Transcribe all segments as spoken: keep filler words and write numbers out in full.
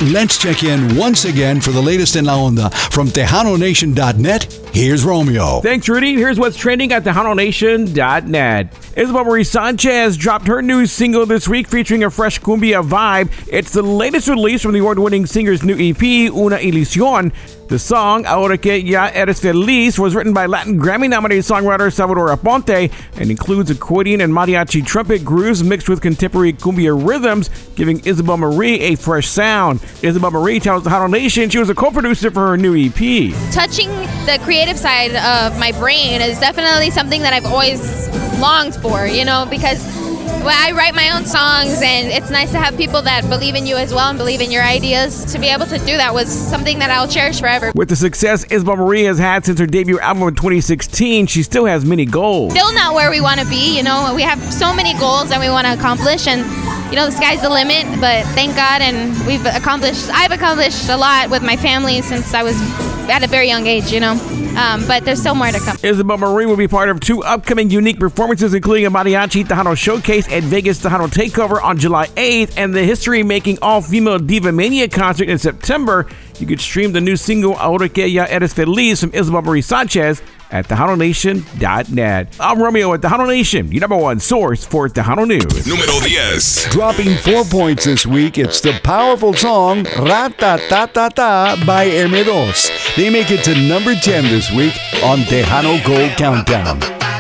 let's check in once again for the latest in La Onda from Tejano Nation dot net. Here's Romeo. Thanks, Rudy. Here's what's trending at Tejano Nation dot net. Isabel Marie Sanchez dropped her new single this week featuring a fresh cumbia vibe. It's the latest release from the award-winning singer's new E P, Una Ilusión. The song, Ahora Que Ya Eres Feliz, was written by Latin Grammy-nominated songwriter Salvador Aponte and includes accordion and mariachi trumpet grooves mixed with contemporary cumbia rhythms, giving Isabel Marie a fresh sound. Isabel Marie tells Tejano Nation she was a co-producer for her new E P. Touching the creative side of my brain is definitely something that I've always longed for, you know, because well, I write my own songs, and it's nice to have people that believe in you as well and believe in your ideas. To be able to do that was something that I'll cherish forever. With the success Isabel Marie has had since her debut album in twenty sixteen, she still has many goals. Still not where we want to be, you know. We have so many goals that we want to accomplish, and you know, the sky's the limit, but thank God, and we've accomplished, I've accomplished a lot with my family since I was at a very young age, you know. Um, but there's still more to come. Isabel Marie will be part of two upcoming unique performances, including a Mariachi Tejano Showcase at Vegas Tejano Takeover on July eighth and the history-making all-female Diva Mania concert in September. You could stream the new single Ahora Que Ya Eres Feliz from Isabel Marie Sanchez at Tejano Nation dot net. I'm Romeo at Tejano Nation, your number one source for Tejano News. Número diez. Dropping four points this week, it's the powerful song Ra-ta-ta-ta-ta by M dos. They make it to number ten this week on Tejano Gold Countdown.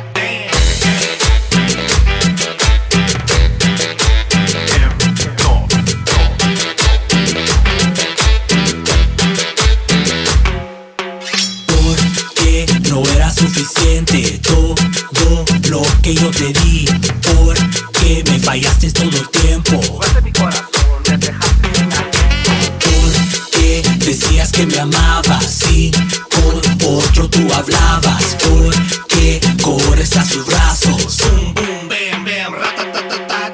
Suficiente todo lo que yo te di, porque me fallaste todo el tiempo, porque decías que me amabas y con otro tú hablabas, porque corres a sus brazos. Boom, boom, bam, bam, ratatatata,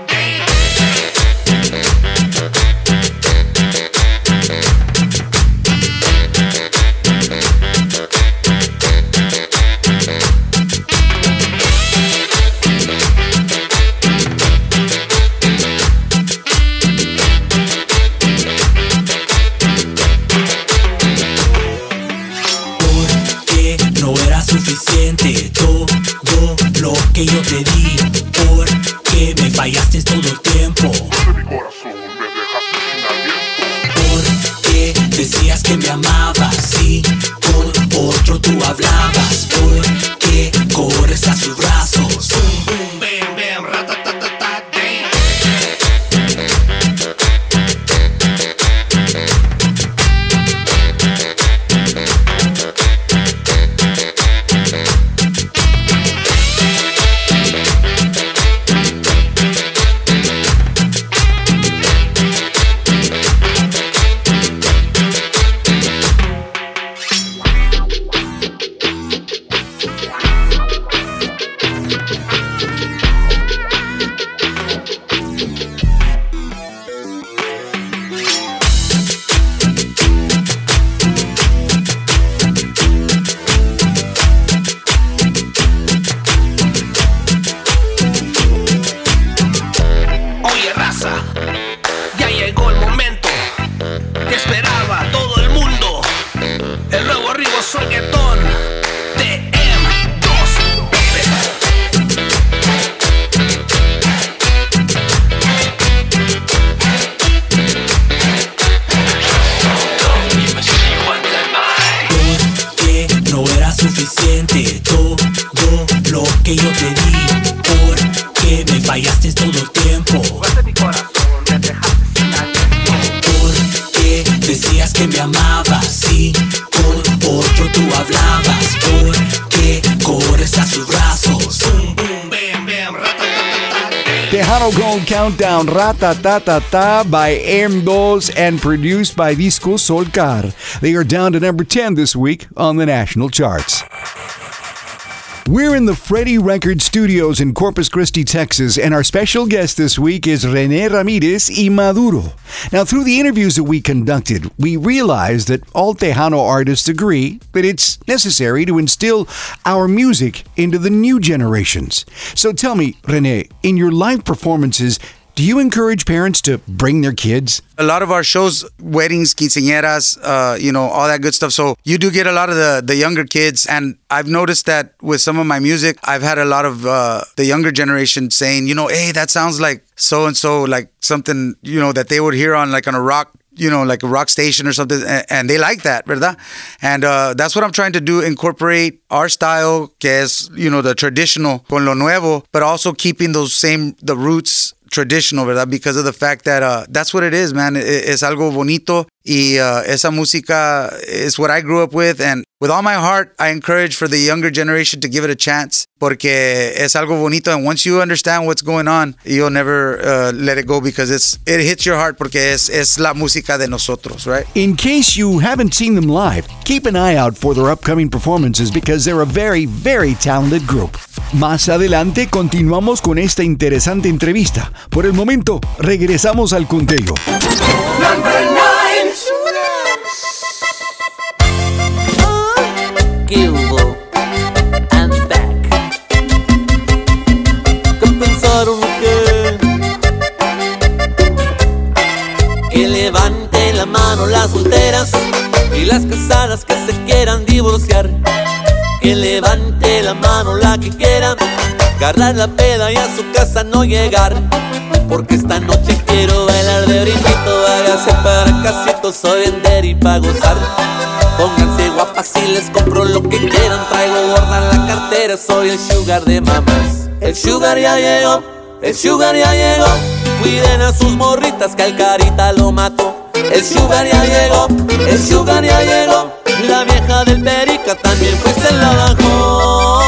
suficiente todo lo que yo te di, porque me fallaste todo el tiempo, porque decías que me amabas y con otro tú hablabas, porque corres a sus brazos. Boom, boom, bam, bam, ratatatata, suficiente todo lo que yo te di, porque me fallaste todo el tiempo, porque decías que me amabas y con otro tú hablabas, porque corres a sus brazos. Boom, boom, bam, bam, ratatatata. Tejano Gold Countdown, Ra-ta-ta-ta-ta by M dos and produced by Disco Solcar. They are down to number ten this week on the national charts. We're in the Freddie Record Studios in Corpus Christi, Texas, and our special guest this week is René Ramirez y Maduro. Now, through the interviews that we conducted, we realized that all Tejano artists agree that it's necessary to instill our music into the new generations. So tell me, René, in your live performances, do do you encourage parents to bring their kids? A lot of our shows, weddings, quinceañeras, uh, you know, all that good stuff. So you do get a lot of the, the younger kids. And I've noticed that with some of my music, I've had a lot of uh, the younger generation saying, you know, hey, that sounds like so-and-so, like something, you know, that they would hear on like on a rock, you know, like a rock station or something. And, and they like that, ¿verdad? And uh, that's what I'm trying to do, incorporate our style, que es, you know, the traditional con lo nuevo, but also keeping those same, the roots traditional, ¿verdad? Because of the fact that uh, that's what it is, man. It, es algo bonito y uh, esa música is what I grew up with. And with all my heart, I encourage for the younger generation to give it a chance porque es algo bonito. And once you understand what's going on, you'll never uh, let it go because it's it hits your heart porque es, es la música de nosotros, right? In case you haven't seen them live, keep an eye out for their upcoming performances because they're a very, very talented group. Más adelante continuamos con esta interesante entrevista. Por el momento, regresamos al conteo. Number nine. Gilbo, I'm back. ¿Qué pensaron que? Que levante la mano las solteras y las casadas que se quieran divorciar. Que levante la mano la que quiera agarrar la peda y a su casa no llegar. Porque esta noche quiero bailar de brinquito. Hágase para casito, soy vender y pa' gozar. Pónganse guapas y les compro lo que quieran. Traigo gorda en la cartera, soy el sugar de mamás. El sugar ya llegó, el sugar ya llegó. Cuiden a sus morritas que al carita lo mató. El sugar ya llegó, el sugar ya llegó. La vieja del Perica también pues se la bajó.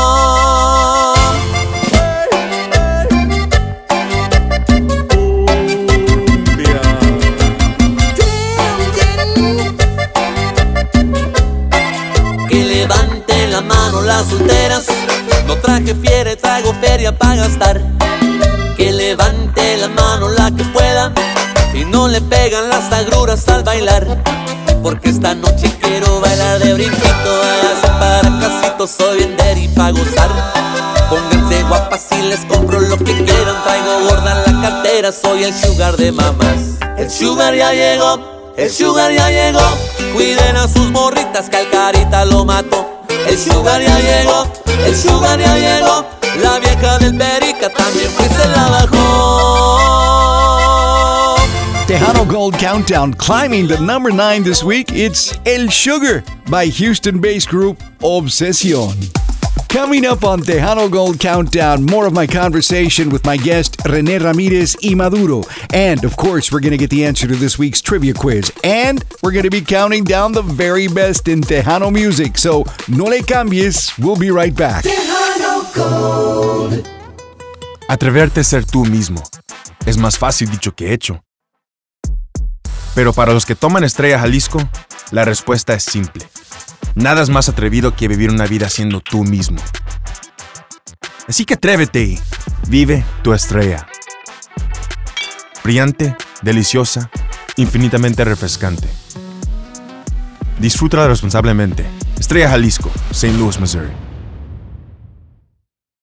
Que levanten la mano las solteras. No traje fiera y traigo feria pa' gastar. Que levante la mano la que pueda y no le pegan las agruras al bailar. Porque esta noche quiero bailar de brinquito. Hágase para casito, soy vender y pa' gozar. Pónganse guapas y les compro lo que quieran. Traigo gorda en la cartera, soy el sugar de mamás. El sugar ya llegó, el sugar ya llegó. Cuiden a sus morritas que al carita lo mató. El sugar ya llegó, el sugar ya llegó. La vieja del Perica también pues se la bajó. Tejano Gold Countdown climbing to number nine this week. It's El Sugar by Houston-based group Obsession. Coming up on Tejano Gold Countdown, more of my conversation with my guest René Ramirez y Maduro. And, of course, we're going to get the answer to this week's trivia quiz. And we're going to be counting down the very best in Tejano music. So, no le cambies. We'll be right back. Tejano Gold. Atreverte a ser tú mismo. Es más fácil dicho que hecho. Pero para los que toman Estrella Jalisco, la respuesta es simple. Nada es más atrevido que vivir una vida siendo tú mismo. Así que atrévete y vive tu estrella. Brillante, deliciosa, infinitamente refrescante. Disfrútala responsablemente. Estrella Jalisco, Saint Louis, Missouri.